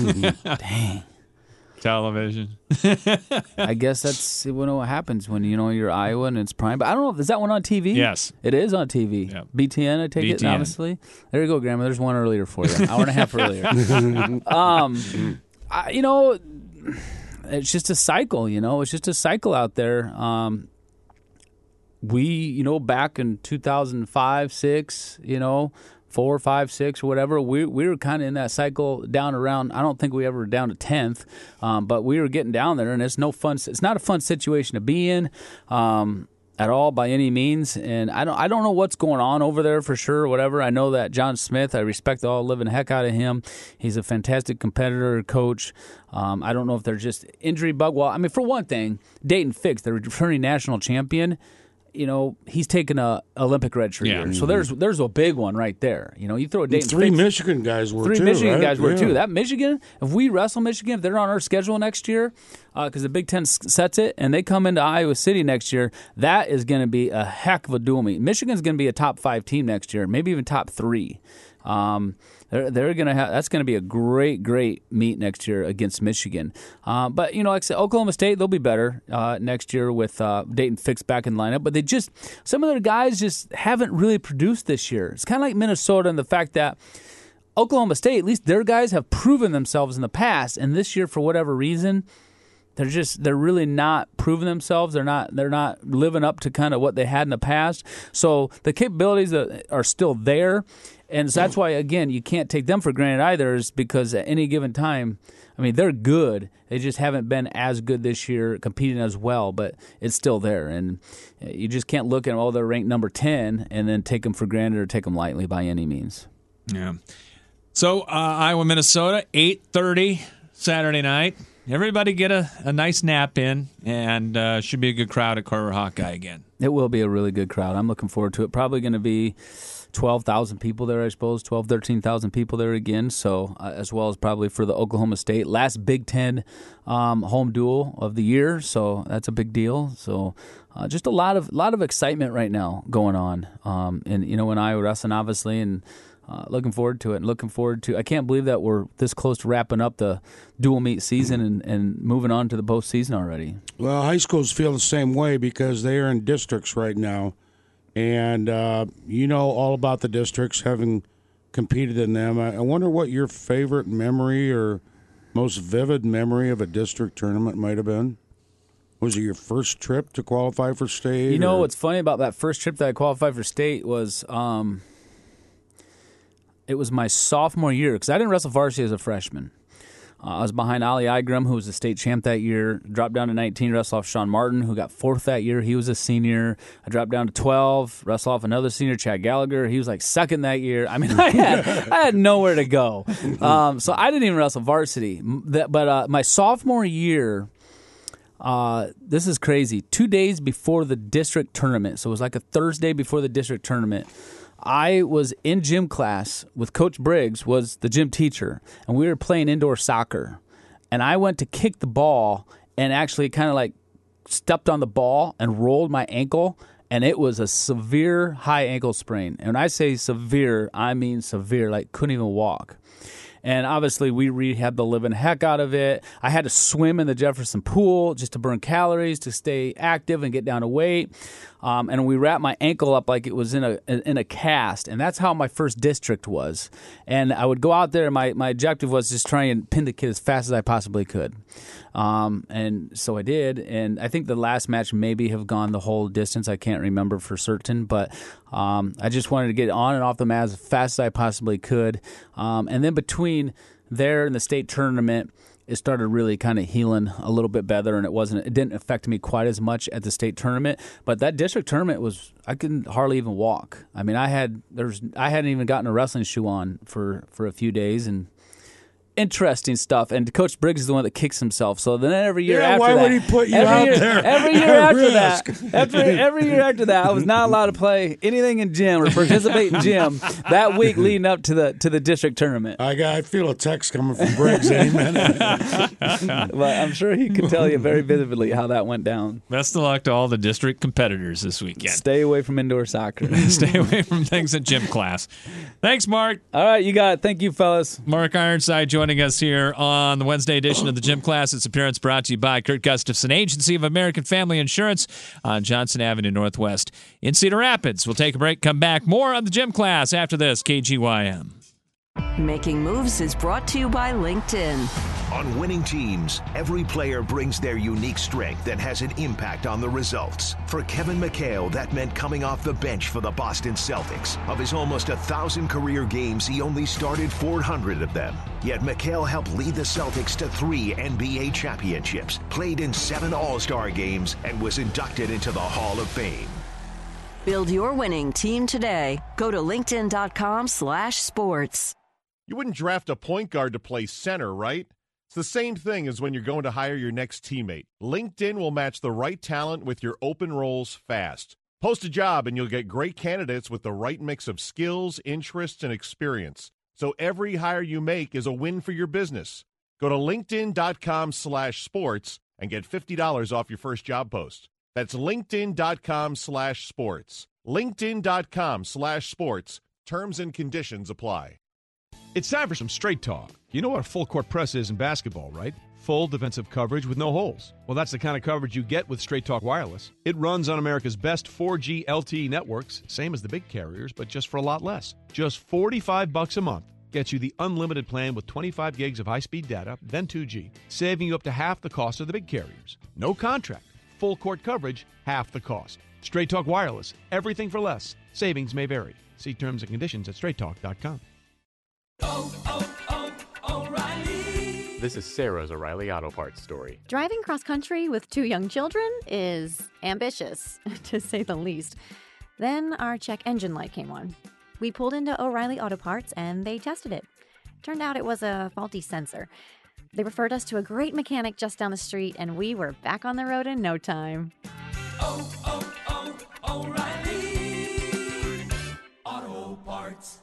Dang. Television. I guess that's you know what happens when you know you're Iowa and it's prime. But I don't know if is that one on T V? Yes, it is on T V. Yep. B T N, I take B T N. it. Obviously, there you go, Grandma. There's one earlier for you, an hour and a half earlier. um, I, you know, it's just a cycle. You know, it's just a cycle out there. Um, we, you know, back in two thousand five, six, you know. Four, five, six, or whatever. We we were kind of in that cycle down around. I don't think we ever were down to tenth, um, but we were getting down there, and it's no fun. It's not a fun situation to be in um, at all by any means. And I don't I don't know what's going on over there for sure. Or whatever. I know that John Smith. I respect the all living heck out of him. He's a fantastic competitor, coach. Um, I don't know if they're just injury bug. Well, I mean, for one thing, Dayton Fix, the returning national champion. You know, he's taken a Olympic redshirt Yeah. year. So there's there's a big one right there. You know, you throw a Dayton Three Fix, Michigan guys were Three too, Michigan right? guys were Yeah. too. That Michigan, if we wrestle Michigan, if they're on our schedule next year, because uh, the Big Ten s- sets it, and they come into Iowa City next year, that is going to be a heck of a duel meet. Michigan's going to be a top five team next year, maybe even top three. Um, they're they're gonna have that's gonna be a great great meet next year against Michigan. Uh, but you know, like I said, Oklahoma State, they'll be better uh, next year with uh, Dayton Fix back in lineup. But they just some of their guys just haven't really produced this year. It's kind of like Minnesota and the fact that Oklahoma State, at least their guys have proven themselves in the past, and this year for whatever reason, they're just they're really not proving themselves. They're not they're not living up to kind of what they had in the past. So the capabilities are still there, and so that's why again you can't take them for granted either. Is because at any given time, I mean they're good. They just haven't been as good this year, competing as well. But it's still there, and you just can't look at oh they're ranked number ten and then take them for granted or take them lightly by any means. Yeah. So uh, Iowa Minnesota eight thirty Saturday night. Everybody get a, a nice nap in, and uh, should be a good crowd at Carver Hawkeye again. It will be a really good crowd. I'm looking forward to it. Probably going to be twelve thousand people there, I suppose, twelve, thirteen thousand people there again, so uh, as well as probably for the Oklahoma State. Last Big Ten um, home duel of the year, so that's a big deal. So uh, just a lot of lot of excitement right now going on. Um, and, you know, in Iowa wrestling, obviously, and Uh, looking forward to it and looking forward to I can't believe that we're this close to wrapping up the dual meet season and, and moving on to the postseason already. Well, high schools feel the same way because they are in districts right now. And uh, you know all about the districts, having competed in them. I, I wonder what your favorite memory or most vivid memory of a district tournament might have been. Was it your first trip to qualify for state? You know or? what's funny about that first trip that I qualified for state was um, – it was my sophomore year because I didn't wrestle varsity as a freshman. Uh, I was behind Ali Igram, who was the state champ that year. Dropped down to nineteen, wrestled off Sean Martin, who got fourth that year. He was a senior. I dropped down to twelve, wrestled off another senior, Chad Gallagher. He was like second that year. I mean, I had I had nowhere to go. Um, so I didn't even wrestle varsity. But uh, my sophomore year, uh, this is crazy. Two days before the district tournament, so it was like a Thursday before the district tournament, I was in gym class with Coach Briggs, was the gym teacher, and we were playing indoor soccer. And I went to kick the ball and actually kind of like stepped on the ball and rolled my ankle, and it was a severe high ankle sprain. And when I say severe, I mean severe, like couldn't even walk. And obviously, we rehabbed the living heck out of it. I had to swim in the Jefferson Pool just to burn calories, to stay active and get down to weight. Um, and we wrapped my ankle up like it was in a in a cast. And that's how my first district was. And I would go out there, and my, my objective was just try and pin the kid as fast as I possibly could. Um, and so I did. And I think the last match maybe have gone the whole distance. I can't remember for certain. But um, I just wanted to get on and off the mat as fast as I possibly could. Um, and then between there and the state tournament, it started really kind of healing a little bit better, and it wasn't. It didn't affect me quite as much at the state tournament. But that district tournament was, I couldn't hardly even walk. I mean, I had there's I hadn't even gotten a wrestling shoe on for, for a few days, and interesting stuff. And Coach Briggs is the one that kicks himself. So then every year yeah, after why that, would he put you every out year, there? Every year after risk. that, after every year after that, I was not allowed to play anything in gym or participate in gym that week leading up to the to the district tournament. I got I feel a text coming from Briggs any minute. But I'm sure he could tell you very vividly how that went down. Best of luck to all the district competitors this weekend. Stay away from indoor soccer. Stay away from things in gym class. Thanks, Mark. All right, you got it. Thank you, fellas. Mark Ironside joining us here on the Wednesday edition of the Gym Class. Its appearance brought to you by Kurt Gustafson, Agency of American Family Insurance on Johnson Avenue Northwest in Cedar Rapids. We'll take a break, come back. More on the Gym Class after this. K G Y M. Making Moves is brought to you by LinkedIn. On winning teams, every player brings their unique strength and has an impact on the results. For Kevin McHale, that meant coming off the bench for the Boston Celtics. Of his almost a thousand career games, he only started four hundred of them. Yet McHale helped lead the Celtics to three N B A championships, played in seven All-Star games, and was inducted into the Hall of Fame. Build your winning team today. Go to linkedin.com slash sports. You wouldn't draft a point guard to play center, right? It's the same thing as when you're going to hire your next teammate. LinkedIn will match the right talent with your open roles fast. Post a job and you'll get great candidates with the right mix of skills, interests, and experience. So every hire you make is a win for your business. Go to linkedin.com slash sports and get fifty dollars off your first job post. That's linkedin.com slash sports. linkedin.com slash sports. Terms and conditions apply. It's time for some straight talk. You know what a full court press is in basketball, right? Full defensive coverage with no holes. Well, that's the kind of coverage you get with Straight Talk Wireless. It runs on America's best four G L T E networks, same as the big carriers, but just for a lot less. Just forty-five bucks a month gets you the unlimited plan with twenty-five gigs of high-speed data, then two G, saving you up to half the cost of the big carriers. No contract. Full court coverage, half the cost. Straight Talk Wireless. Everything for less. Savings may vary. See terms and conditions at straight talk dot com. Oh, oh, oh, O'Reilly. This is Sarah's O'Reilly Auto Parts story. Driving cross country with two young children is ambitious, to say the least. Then our check engine light came on. We pulled into O'Reilly Auto Parts and they tested it. Turned out it was a faulty sensor. They referred us to a great mechanic just down the street and we were back on the road in no time. Oh, oh, oh, O'Reilly Auto Parts.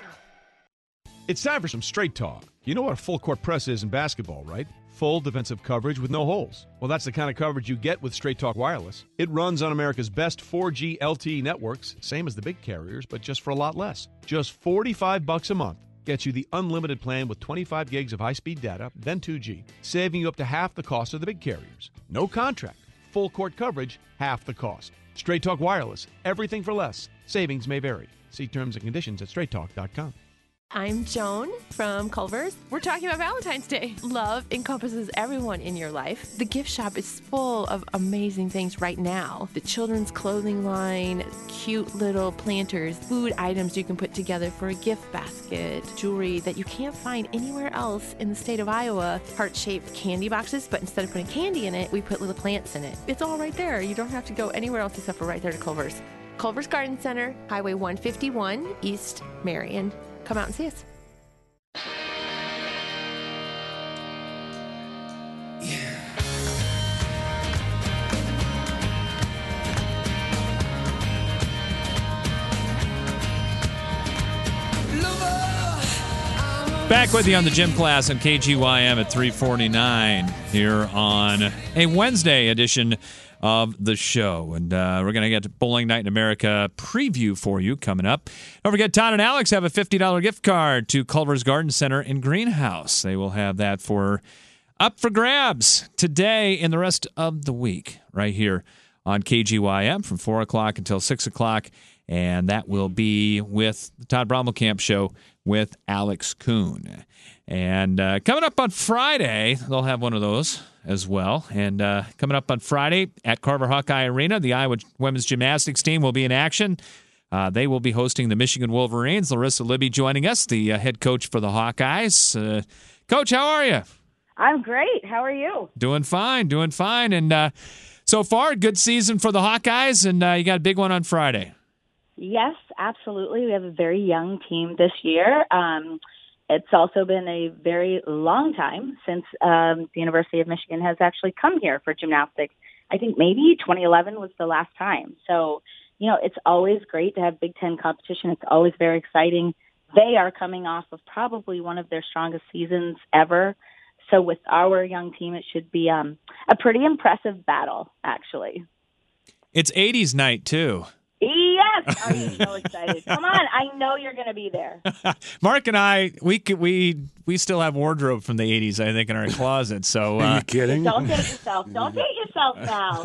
It's time for some straight talk. You know what a full court press is in basketball, right? Full defensive coverage with no holes. Well, that's the kind of coverage you get with Straight Talk Wireless. It runs on America's best four G L T E networks, same as the big carriers, but just for a lot less. Just forty-five bucks a month gets you the unlimited plan with twenty-five gigs of high-speed data, then two G, saving you up to half the cost of the big carriers. No contract. Full court coverage, half the cost. Straight Talk Wireless. Everything for less. Savings may vary. See terms and conditions at straight talk dot com. I'm Joan from Culver's. We're talking about Valentine's Day. Love encompasses everyone in your life. The gift shop is full of amazing things right now. The children's clothing line, cute little planters, food items you can put together for a gift basket, jewelry that you can't find anywhere else in the state of Iowa, heart-shaped candy boxes, but instead of putting candy in it, we put little plants in it. It's all right there. You don't have to go anywhere else except for right there to Culver's. Culver's Garden Center, Highway one fifty-one, East Marion. Come out and see us. Back with you on the Gym Class on K G Y M at three forty-nine here on a Wednesday edition of the show. And uh, we're going to get Bowling Night in America preview for you coming up. Don't forget, Todd and Alex have a fifty dollars gift card to Culver's Garden Center in Greenhouse. They will have that for up for grabs today and the rest of the week right here on K G Y M from four o'clock until six o'clock. And that will be with the Todd Brommelkamp Show with Alex Kuhn. And uh, coming up on Friday, they'll have one of those as well. And uh, coming up on Friday at Carver Hawkeye Arena, the Iowa women's gymnastics team will be in action. Uh, they will be hosting the Michigan Wolverines. Larissa Libby joining us, the uh, head coach for the Hawkeyes. Uh, Coach, how are you? I'm great. How are you? Doing fine, doing fine. And uh, so far, good season for the Hawkeyes, and uh, you got a big one on Friday. Yes, absolutely. We have a very young team this year. Um, it's also been a very long time since um, the University of Michigan has actually come here for gymnastics. I think maybe twenty eleven was the last time. So, you know, it's always great to have Big Ten competition. It's always very exciting. They are coming off of probably one of their strongest seasons ever. So with our young team, it should be um, a pretty impressive battle, actually. It's eighties night, too. Yes! Are you so excited? Come on, I know you're going to be there. Mark and I, we could, we we still have wardrobe from the eighties, I think, in our closet. So uh, are you kidding? Don't date yourself. Don't date yourself now.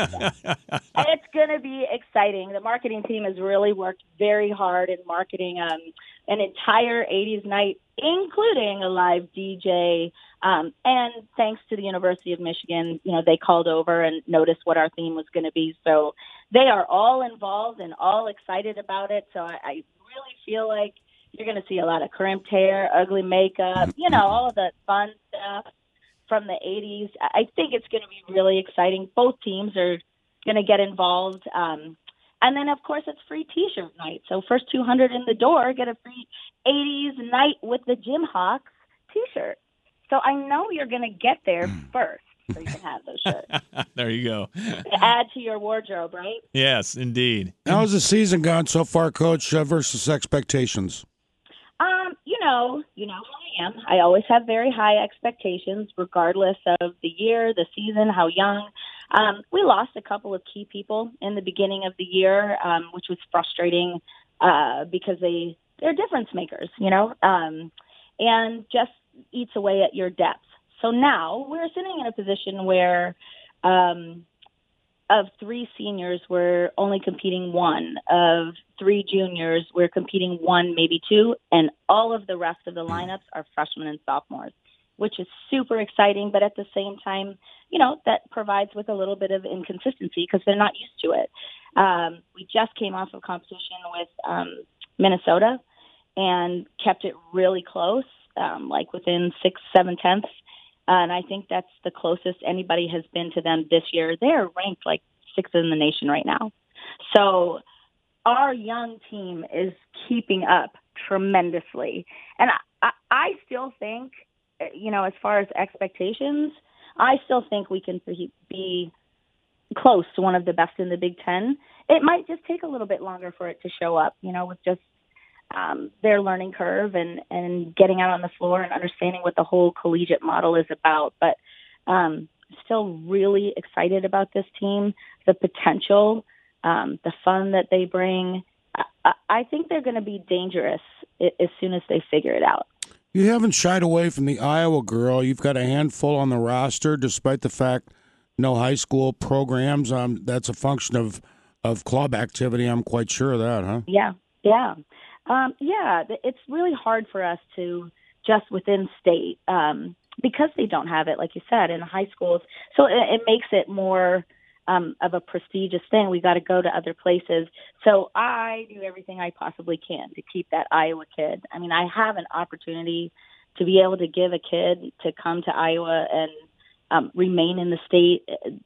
And it's going to be exciting. The marketing team has really worked very hard in marketing um, an entire eighties night, including a live D J. Um, and thanks to the University of Michigan, you know, they called over and noticed what our theme was going to be. So they are all involved and all excited about it. So I, I really feel like you're going to see a lot of crimped hair, ugly makeup, you know, all of the fun stuff from the eighties. I think it's going to be really exciting. Both teams are going to get involved. Um, and then, of course, it's free T-shirt night. So first two hundred in the door get a free eighties night with the Gym Hawks T-shirt. So I know you're going to get there first so you can have those shirts. There you go. To add to your wardrobe, right? Yes, indeed. How's the season gone so far, Coach, uh, versus expectations? Um, you know, you know how I am. I always have very high expectations, regardless of the year, the season, how young. Um, we lost a couple of key people in the beginning of the year, um, which was frustrating uh, because they they're difference makers, you know, um, and just eats away at your depth. So now we're sitting in a position where um, of three seniors, we're only competing one. Of three juniors, we're competing one, maybe two, and all of the rest of the lineups are freshmen and sophomores, which is super exciting. But at the same time, you know, that provides with a little bit of inconsistency because they're not used to it. Um, we just came off of competition with um, Minnesota and kept it really close, um, like within six, seven tenths. Uh, and I think that's the closest anybody has been to them this year. They're ranked like sixth in the nation right now. So our young team is keeping up tremendously. And I, I, I still think, you know, as far as expectations, I still think we can be close to one of the best in the Big Ten. It might just take a little bit longer for it to show up, you know, with just um, their learning curve and, and getting out on the floor and understanding what the whole collegiate model is about. But um, still really excited about this team, the potential, um, the fun that they bring. I, I think they're going to be dangerous as soon as they figure it out. You haven't shied away from the Iowa girl. You've got a handful on the roster, despite the fact no high school programs. Um, that's a function of, of club activity. I'm quite sure of that, huh? Yeah, yeah. Um, yeah, it's really hard for us to just within state um, because they don't have it, like you said, in high schools. So it, it makes it more um, of a prestigious thing. We got to go to other places. So I do everything I possibly can to keep that Iowa kid. I mean, I have an opportunity to be able to give a kid to come to Iowa and um, remain in the state.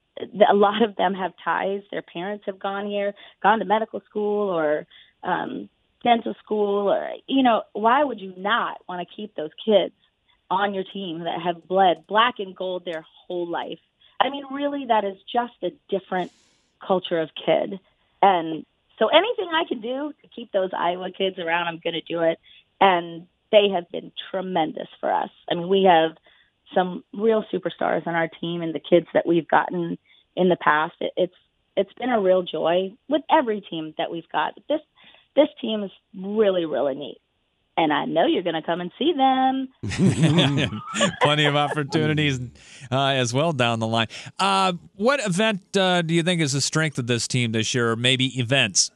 A lot of them have ties. Their parents have gone here, gone to medical school or um, dental school, or, you know, why would you not want to keep those kids on your team that have bled black and gold their whole life? I mean, really, that is just a different culture of kid. And so anything I can do to keep those Iowa kids around, I'm going to do it. And they have been tremendous for us. I mean, we have some real superstars on our team, and the kids that we've gotten in the past, it, it's it's been a real joy with every team that we've got. This This team is really, really neat. And I know you're going to come and see them. Plenty of opportunities uh, as well down the line. Uh, what event uh, do you think is the strength of this team this year, or maybe events?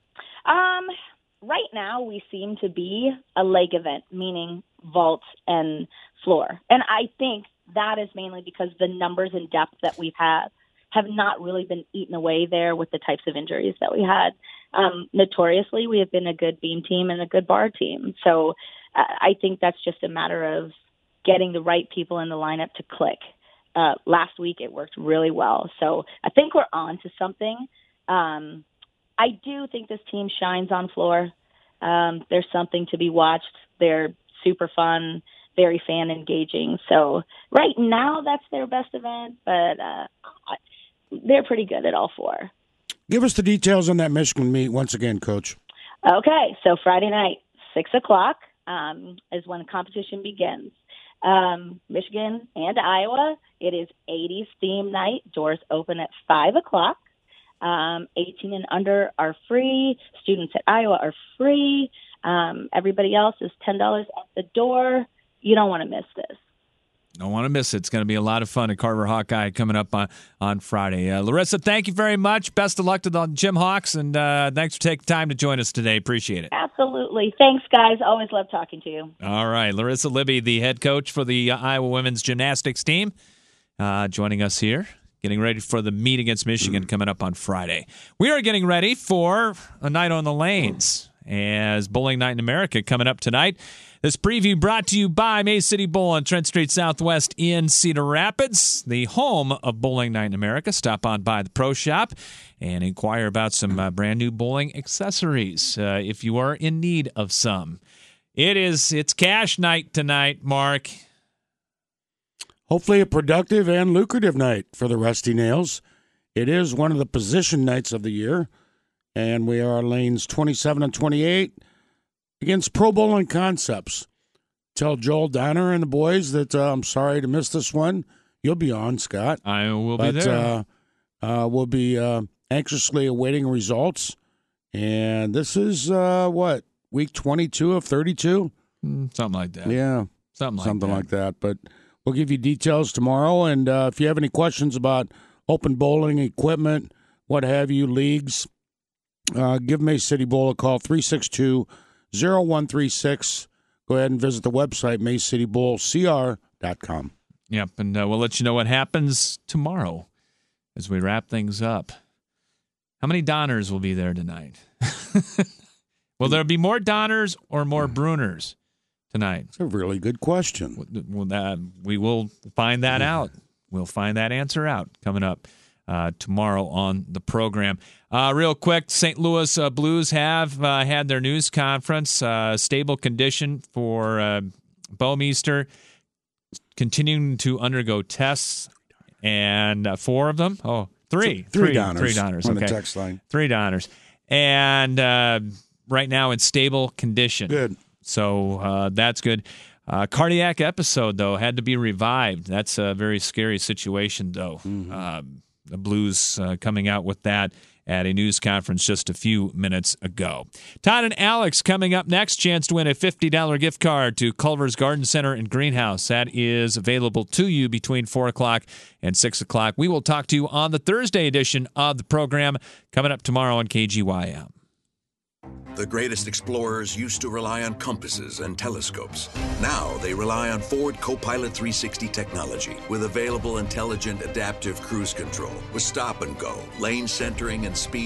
Um, right now, we seem to be a leg event, meaning vault and floor. And I think that is mainly because the numbers and depth that we've had have not really been eaten away there with the types of injuries that we had. Um, notoriously, we have been a good beam team and a good bar team. So uh, I think that's just a matter of getting the right people in the lineup to click. Uh, last week, it worked really well. So I think we're on to something. Um, I do think this team shines on floor. Um, there's something to be watched. They're super fun, very fan engaging. So right now, that's their best event, but uh, they're pretty good at all four. Give us the details on that Michigan meet once again, Coach. Okay, so Friday night, six o'clock um, is when the competition begins. Um, Michigan and Iowa, it is eighties theme night. Doors open at five o'clock. Um, eighteen and under are free. Students at Iowa are free. Um, everybody else is ten dollars at the door. You don't want to miss this. Don't want to miss it. It's going to be a lot of fun at Carver Hawkeye coming up on, on Friday. Uh, Larissa, thank you very much. Best of luck to the Jim Hawks, and uh, thanks for taking time to join us today. Appreciate it. Absolutely. Thanks, guys. Always love talking to you. All right. Larissa Libby, the head coach for the uh, Iowa women's gymnastics team, uh, joining us here, getting ready for the meet against Michigan coming up on Friday. We are getting ready for a night on the lanes as Bowling Night in America coming up tonight. This preview brought to you by May City Bowl on Trent Street Southwest in Cedar Rapids, the home of Bowling Night in America. Stop on by the Pro Shop and inquire about some uh, brand new bowling accessories uh, if you are in need of some. It is, it's cash night tonight, Mark. Hopefully a productive and lucrative night for the Rusty Nails. It is one of the position nights of the year, and we are lanes twenty-seven and twenty-eight. Against Pro Bowling Concepts. Tell Joel Donner and the boys that uh, I'm sorry to miss this one. You'll be on, Scott. I will but, be there. Uh, uh, we'll be uh, anxiously awaiting results. And this is uh, what? week twenty-two of thirty-two? Mm, something like that. Yeah. Something like Something that. like that. But we'll give you details tomorrow. And uh, if you have any questions about open bowling equipment, what have you, leagues, uh, give Mace City Bowl a call, three six two, zero one three six. Go ahead and visit the website, mace city bowl c r dot com. Yep, and uh, we'll let you know what happens tomorrow as we wrap things up. How many Donners will be there tonight? Will there be more Donners or more Bruners tonight? It's a really good question. Well, uh, we will find that out. We'll find that answer out coming up uh, tomorrow on the program. Uh, real quick, Saint Louis uh, Blues have uh, had their news conference. Uh, stable condition for uh, Bouwmeester, continuing to undergo tests, and uh, four of them. Oh, three, So, three three, Donners three Donners. on Okay, the text line. three Donners, and uh, right now in stable condition. Good. So uh, that's good. Uh, cardiac episode, though, had to be revived. That's a very scary situation, though. Mm-hmm. Uh, the Blues uh, coming out with that at a news conference just a few minutes ago. Todd and Alex coming up next. Chance to win a fifty dollars gift card to Culver's Garden Center and Greenhouse. That is available to you between four o'clock and six o'clock. We will talk to you on the Thursday edition of the program coming up tomorrow on K G Y M. The greatest explorers used to rely on compasses and telescopes. Now they rely on Ford Copilot three sixty technology with available intelligent adaptive cruise control with stop and go, lane centering, and speed